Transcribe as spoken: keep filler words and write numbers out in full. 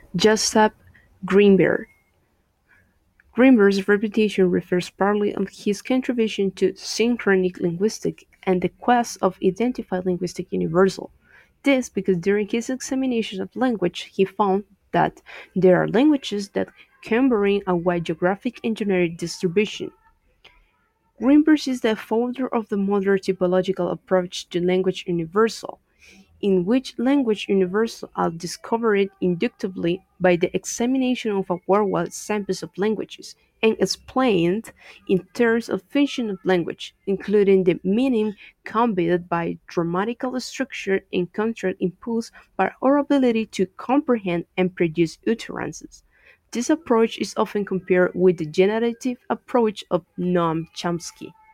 Joseph Greenberg. Greenberg's reputation refers partly on his contribution to synchronic linguistics and the quest of identifying linguistic universal. This because during his examination of language he found that there are languages that can bring a wide geographic and generic distribution. Greenberg is the founder of the modern typological approach to language universal, in which language universals are discovered inductively by the examination of a worldwide sample of languages and explained in terms of function of language, including the meaning conveyed by grammatical structure and contract imposed by our ability to comprehend and produce utterances. This approach is often compared with the generative approach of Noam Chomsky.